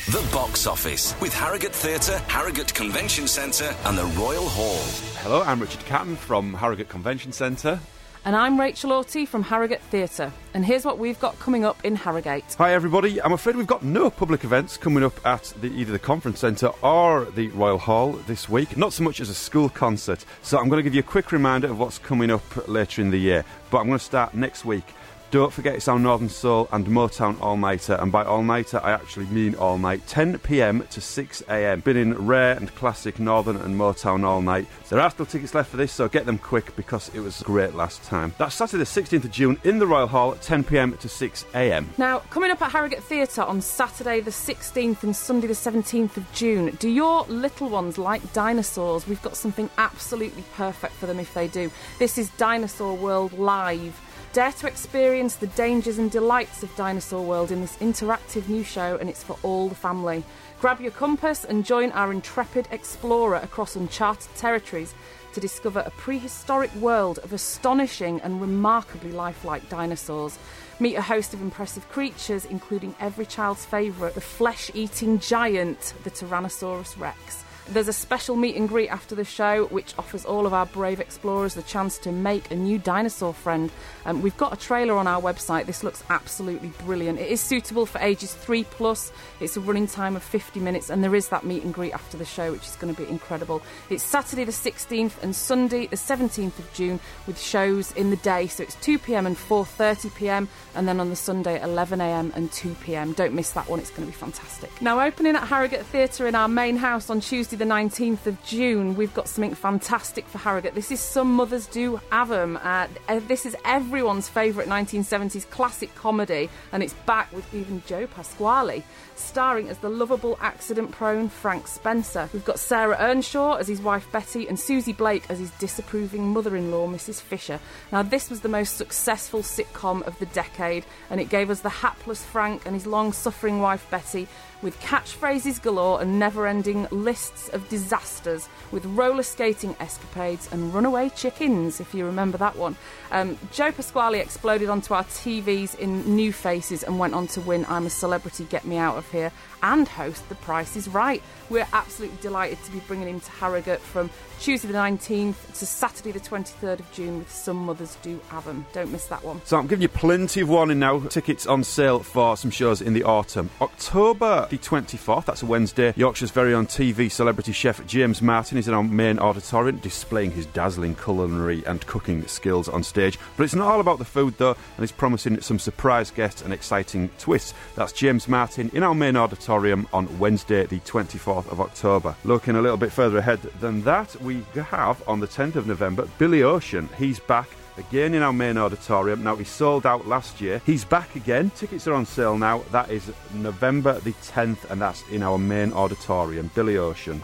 The Box Office with Harrogate Theatre, Harrogate Convention Centre and the Royal Hall. Hello, I'm Richard Catton from Harrogate Convention Centre. And I'm Rachel Orty from Harrogate Theatre. And here's what we've got coming up in Harrogate. Hi everybody, I'm afraid we've got no public events coming up at either the Conference Centre or the Royal Hall this week. Not so much as a school concert. So I'm going to give you a quick reminder of what's coming up later in the year. But I'm going to start next week. Don't forget it's our Northern Soul and Motown All-Nighter, and by All-Nighter I actually mean all night, 10 p.m. to 6 a.m. Been in rare and classic Northern and Motown all night. There are still tickets left for this, so get them quick because it was great last time. That's Saturday the 16th of June in the Royal Hall at 10 p.m. to 6 a.m. Now, coming up at Harrogate Theatre on Saturday the 16th and Sunday the 17th of June, do your little ones like dinosaurs? We've got something absolutely perfect for them if they do. This is Dinosaur World Live. Dare to experience the dangers and delights of Dinosaur World in this interactive new show, and it's for all the family. Grab your compass and join our intrepid explorer across uncharted territories to discover a prehistoric world of astonishing and remarkably lifelike dinosaurs. Meet a host of impressive creatures, including every child's favourite, the flesh-eating giant, the Tyrannosaurus Rex. There's a special meet and greet after the show, which offers all of our brave explorers the chance to make a new dinosaur friend. We've got a trailer on our website. This looks absolutely brilliant. It is suitable for ages 3+. It's a running time of 50 minutes, and there is that meet and greet after the show, which is going to be incredible. It's Saturday the 16th and Sunday the 17th of June with shows in the day. So it's 2 p.m. and 4:30 p.m, and then on the Sunday 11 a.m. and 2 p.m. Don't miss that one. It's going to be fantastic. Now, opening at Harrogate Theatre in our main house on Tuesday the 19th of June, we've got something fantastic for Harrogate. This is Some Mothers Do Have 'Em. This is everyone's favourite 1970s classic comedy, and it's back with even Joe Pasquale, starring as the lovable, accident-prone Frank Spencer. We've got Sarah Earnshaw as his wife Betty and Susie Blake as his disapproving mother-in-law Mrs Fisher. Now, this was the most successful sitcom of the decade, and it gave us the hapless Frank and his long-suffering wife Betty with catchphrases galore and never-ending lists of disasters, with roller skating escapades and runaway chickens, if you remember that one. Joe Pasquale exploded onto our TVs in New Faces and went on to win I'm a Celebrity, Get Me Out of Here and host The Price is Right. We're absolutely delighted to be bringing him to Harrogate from Tuesday the 19th to Saturday the 23rd of June with Some Mothers Do Have 'Em. Don't miss that one. So I'm giving you plenty of warning now. Tickets on sale for some shows in the autumn. October the 24th, that's a Wednesday, Yorkshire's very own TV celebrity chef James Martin is in our main auditorium displaying his dazzling culinary and cooking skills on stage. But it's not all about the food though, and he's promising some surprise guests and exciting twists. That's James Martin in our main auditorium on Wednesday the 24th of October. Looking a little bit further ahead than that, we have on the 10th of November Billy Ocean. He's back again in our main auditorium. Now, he sold out last year. He's back again. Tickets are on sale now. That is November the 10th, and that's in our main auditorium. Billy Ocean.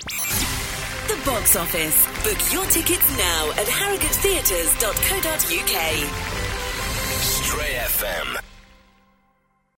The Box Office. Book your tickets now at harrogatetheatres.co.uk. Stray FM.